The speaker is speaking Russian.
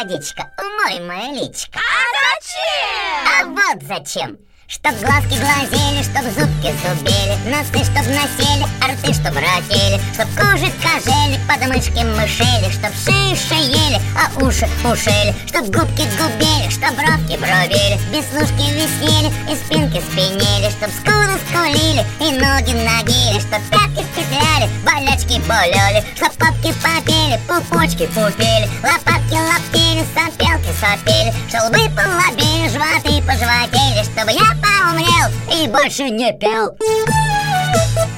водичка, умой мое личико. А А вот зачем. Чтоб глазки глазели, чтоб зубки зубели, носы чтоб носили, а рты чтоб ротели, чтоб кожи кожели, подмышки мышели, чтоб шеи шеели, а уши ушели, чтоб губки губели, чтоб бровки бровели, веснушки виснели и спинки спинели, чтоб скулы скулили и ноги ногили, чтоб пятки петляли, болячки боляли, чтоб попки попели, пупочки пупели, лопатки лаптели, сопелки сопели, чтоб лбы полобели, животы пожеватели, чтобы я поумнел и больше не пел.